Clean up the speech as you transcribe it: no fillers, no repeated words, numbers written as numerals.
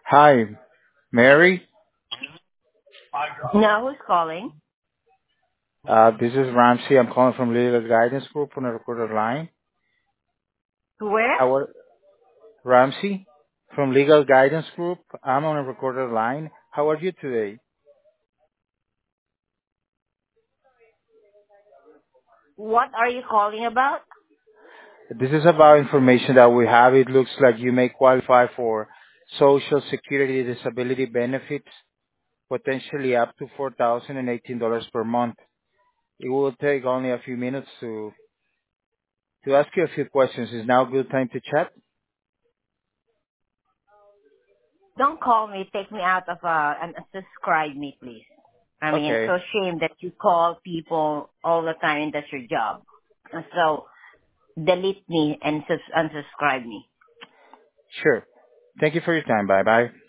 Hi, Mary. No, who's calling? This is Ramsey. I'm calling from Legal Guidance Group on a recorded line. Where? Ramsey from Legal Guidance Group. I'm on a recorded line. How are you today? What are you calling about? This is about information that we have. It looks like you may qualify for Social Security disability benefits, potentially up to $4,018 per month. It will take only a few minutes to ask you a few questions. Is now a good time to chat? Don't call me. Take me out of and subscribe me, please. I mean, it's Okay, so shame that you call people all the time and that's your job. So delete me and unsubscribe me. sure. Thank you for your time. Bye-bye.